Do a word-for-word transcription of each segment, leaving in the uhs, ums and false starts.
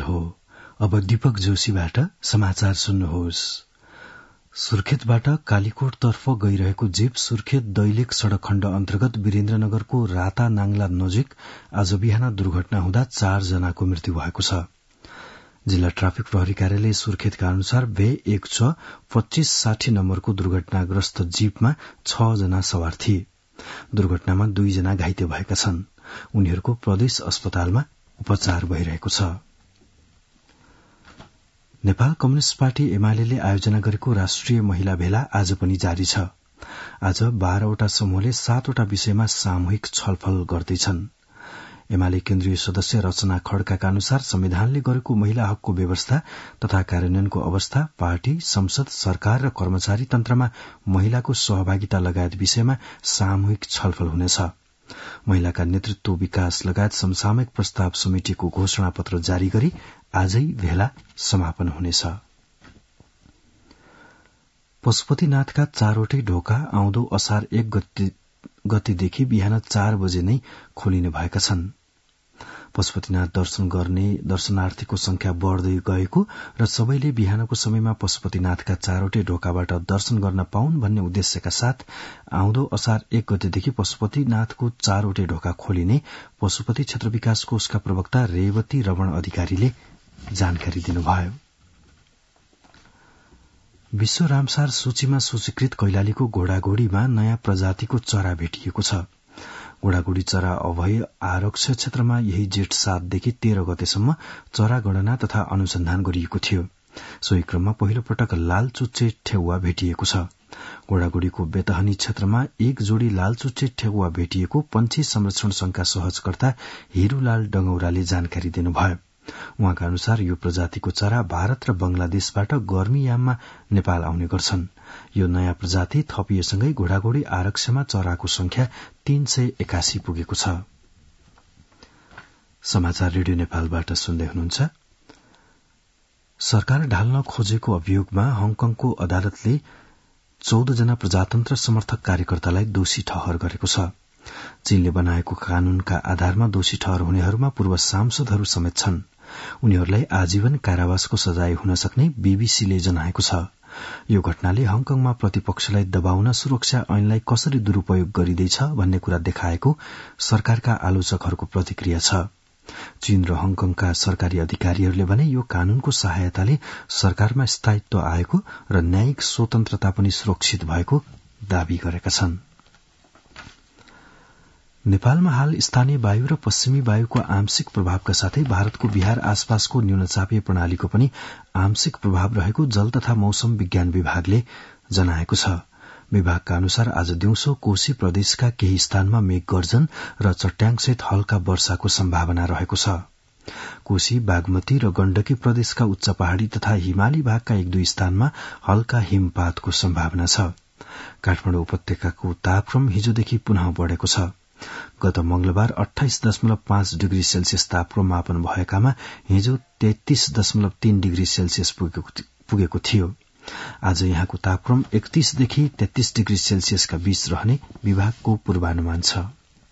हो। अब दीपक जोशीबाट समाचार सुन्नुहोस्। सुर्खेतबाट कालीकोटतर्फ गइरहेको जीप सुर्खेत दैलेख सड़क खण्ड अन्तर्गत वीरेन्द्रनगरको राता नाङ्ला नजिक आज बिहान दुर्घटना हुँदा चार जनाको मृत्यु भएको छ। जिल्ला ट्राफिक प्रहरी कार्यालय सुर्खेतका अनुसार भे एक छ पच्चीस साठी नम्बरको दुर्घटनाग्रस्त जीपमा छ जना सवार थिए। दुर्घटनामा दुईजना घाइते भएका छन्। उनीहरूको प्रदेश अस्पतालमा उपचार भइरहेको छ। नेपाल कम्युनिष्ट पार्टी एमाले आयोजना गरेको राष्ट्रिय महिला भेला आज पनि जारी छ। आज बाह्रवटा समूहले सातवटा विषयमा सामूहिक छलफल गर्दैछन्। एमाले केन्द्रीय सदस्य रचना खड्काका अनुसार संविधानले गरेको महिला हकको व्यवस्था तथा कार्यान्वयनको अवस्था, पार्टी, संसद, सरकार र कर्मचारी तन्त्रमा महिलाको सहभागिता लगायत विषयमा सामूहिक छलफल हुनेछ। महिलाका नेतृत्व विकास लगायत समसामयिक प्रस्ताव समितिको घोषणा पत्र जारी गरी आजै भेला समापन हुनेछ। पशुपतिनाथका चारवटै ढोका आउँदो असार एक गते गतेदेखि बिहान चार बजे नै खोलिने भएका छन्। पशुपतिनाथ दर्शन गर्ने दर्शनार्थीको संख्या बढ़दै गएको र सबैले बिहानको समयमा पशुपतिनाथका चारवटै ढोकाबाट दर्शन गर्न पाउन् भन्ने उद्देश्यका साथ आउँदो असार एक गतेदेखि पशुपतिनाथको चारवटै ढोका खोलिने पशुपति क्षेत्र विकास कोषका प्रवक्ता रेवती रमण अधिकारीले जानकारी दिनुभयो। विश्व रामसार सूचीमा सूचीकृत कैलालीको घोडाघोडीमा नयाँ प्रजातिको चरा भेटिएको छ। घोडाघोडी चरा अभय आरक्ष क्षेत्रमा यही जेठ सातदेखि तेह्र गतेसम्म चरा गणना तथा अनुसन्धान गरिएको थियो। सोही क्रममा पहिलो पटक लाल चुच्चे ठेउवा भेटिएको छ। घोडाघोडीको बेतहनी क्षेत्रमा एक जोडी लाल चुच्चे ठेउवा भेटिएको पंक्षी संरक्षण संघका सहजकर्ता हिरूलाल डंगौराले जानकारी दिनुभयो। उहाँका अनुसार यो प्रजातिको चरा भारत र बंगलादेशबाट गर्मीयाममा नेपाल आउने गर्छन्। यो नयाँ प्रजाति थपिएसँगै घोडाघोडी आरक्षमा चराको संख्या तीन सय एकासी पुगेको छ। समाचार रेडियो नेपालबाट सुन्दै हुनुहुन्छ। सरकार ढाल्न खोजेको अभियोगमा हङकङको अदालतले चौध जना प्रजातन्त्र समर्थक कार्यकर्तालाई दोषी ठहर गरेको छ। चीनले बनाएको कानूनका आधारमा दोषी ठहर हुनेहरूमा पूर्व सांसदहरू समेत छन्। उनीहरूलाई आजीवन कारावासको सजाय हुन सक्ने बीबीसीले जनाएको छ। यो घटनाले हङकङमा प्रतिपक्षलाई दबाउन सुरक्षा ऐनलाई कसरी दुरूपयोग गरिँदैछ भन्ने कुरा देखाएको सरकारका आलोचकहरूको प्रतिक्रिया छ। चीन र हङकङका सरकारी अधिकारीहरूले भने यो कानूनको सहायताले सरकारमा स्थायित्व आएको र न्यायिक स्वतन्त्रता पनि सुरक्षित भएको दावी गरेका छन्। नेपालमा हाल स्थानीय वायु र पश्चिमी वायुको आंशिक प्रभावका साथै भारतको बिहार आसपासको न्यूनचापीय प्रणालीको पनि आंशिक प्रभाव रहेको जल तथा मौसम विज्ञान विभागले जनाएको छ। विभागका अनुसार आज दिउँसो कोशी प्रदेशका केही स्थानमा मेघ गर्जन र चट्याङसहित हल्का वर्षाको सम्भावना रहेको छ। कोशी, बागमती र गण्डकी प्रदेशका उच्च पहाड़ी तथा हिमाली भागका एक दुई स्थानमा हल्का हिमपातको सम्भावना छ। काठमाडौँ उपत्यकाको तापक्रम हिजोदेखि पुनः बढ़ेको छ। गत मंगलबार अठाइस दशमलव पाँच डिग्री सेल्सियस तापक्रम मापन भएकामा हिजो तेत्तीस दशमलव तीन डिग्री सेल्सियस पुगेको थियो। आज यहाँको तापक्रम एकतीसदेखि तेत्तीस डिग्री सेल्सियसका बीच रहने विभागको पूर्वानुमान छ।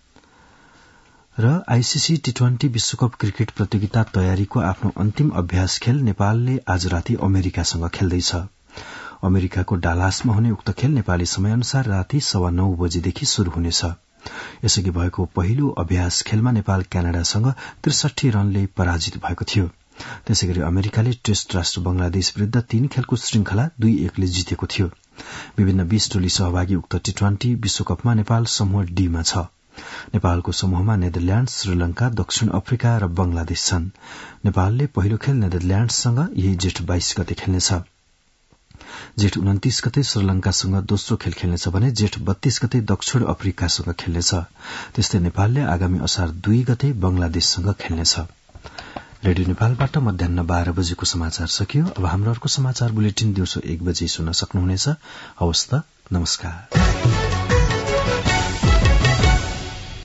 र आईसीसी टी ट्वेन्टी विश्वकप क्रिकेट प्रतियोगिता तयारीको आफ्नो अन्तिम अभ्यास खेल नेपालले आज राति अमेरिकासँग खेल्दैछ। अमेरिकाको डालासमा हुने उक्त खेल नेपाली समय अनुसार राति सवा नौ बजेदेखि शुरू हुनेछ। यसअघि भएको पहिलो अभ्यास खेलमा नेपाल क्यानाडासँग त्रिसठी रनले पराजित भएको थियो। त्यसैगरी अमेरिकाले टेस्ट राष्ट्र बंगलादेश विरूद्ध तीन खेलको श्रृंखला दुई एकले जितेको थियो। विभिन्न बीस टोली सहभागी उक्त टी ट्वेन्टी विश्वकपमा नेपाल समूह डीमा छ। नेपालको समूहमा नेदरल्याण्ड, श्रीलंका, दक्षिण अफ्रिका र बंगलादेश छन्। नेपालले पहिलो खेल नेदरल्याण्डसँग यही जेठ बाइस गते खेल्नेछ। जेठ उन्तीस गते श्रीलंकासँग दोस्रो खेल खेल्नेछ भने जेठ बत्तीस गते दक्षिण अफ्रिकासँग खेल्नेछ। त्यस्तै नेपालले आगामी असार दुई गते बंगलादेशसँग खेल्नेछ। रेडियो नेपालबाट मध्याह बाह्र बजेको समाचार सकियो। अब हाम्रो अर्को समाचार बुलेटिन दिउँसो एक बजे सुन्न सक्नुहुनेछ। हवस् त, नमस्कार।